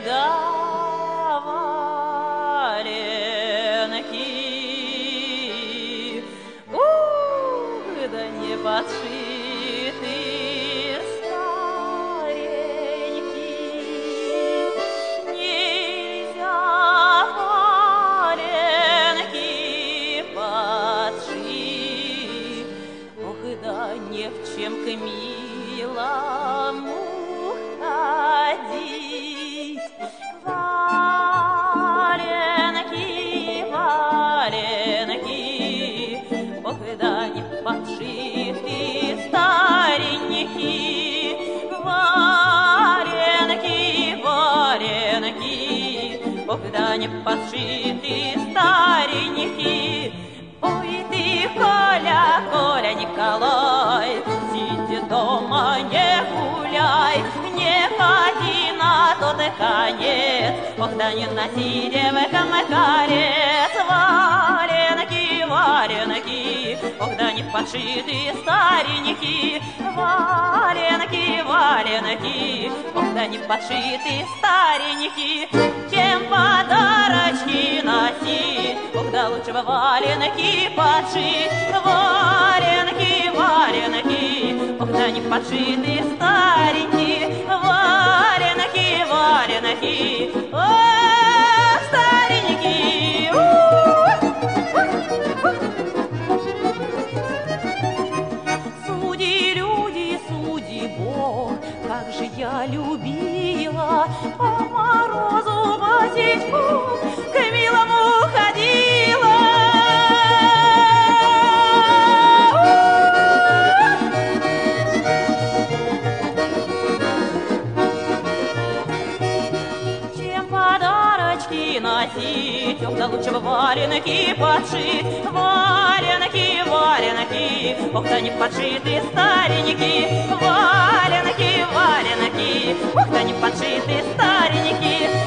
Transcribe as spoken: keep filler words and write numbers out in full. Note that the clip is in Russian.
да валенки, ух, да не подшиты старенькие. Нельзя валенки подшить, ох, да не в чем к милому ходить. Валенки, валенки, ох, да не подшиты старенькие. Валенки, валенки, ох, да не подшиты старенькие. Ой, ты, Коля, Коля, Николай, сиди дома, не гуляй, не ходи на тот конец, ох, да не носи девкам карец. Валенки, валенки, ох, да не подшиты старенькие. Валенки, валенки, ох, да не подшиты старенькие. Чем подарочки носить, ох, да лучше бы валенки подшить. Валенки, валенки, ох, да не подшиты старенькие. Валенки, валенки, ох, старенькие. Суди, люди, суди, Бог, как же я любила по морозу босичком к милому ходила. Чем подарочки носить, ох, да лучше бы валенки подшить. Валенки, валенки, ох, да не подшиты старенькие. Валенки, валенки, ох, да не подшиты старенькие.